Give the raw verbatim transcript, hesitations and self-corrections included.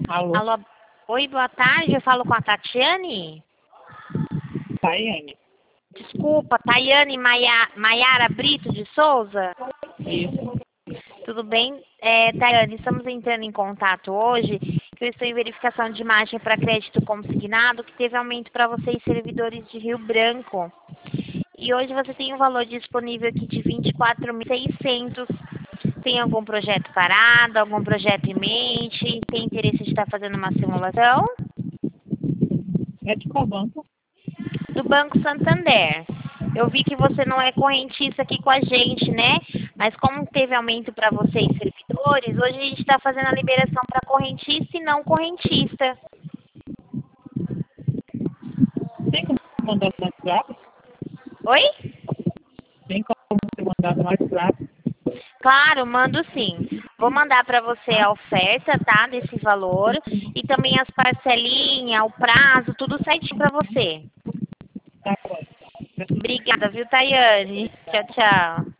Alô, Alô, oi, boa tarde, eu falo com a Tatiane? Taiane. Desculpa, Tayane Maia, Maiara Brito de Souza? Isso. Tudo bem? É, Tayane, estamos entrando em contato hoje, que eu estou em verificação de imagem para crédito consignado, que teve aumento para vocês, servidores de Rio Branco. E hoje você tem um valor disponível aqui de vinte e quatro mil e seiscentos. Tem algum projeto parado, algum projeto em mente? Tem interesse de estar fazendo uma simulação? É de qual banco? Do Banco Santander. Eu vi que você não é correntista aqui com a gente, né? Mas como teve aumento para vocês, servidores, hoje a gente está fazendo a liberação para correntista e não correntista. Tem como mandar no WhatsApp? Oi? Tem como você mandar no WhatsApp? Claro, mando sim. Vou mandar para você Tá? a oferta, tá? Desse valor. E também as parcelinhas, o prazo, tudo certinho para você. Tá bom. Obrigada, viu, Tayane? Tchau, tchau.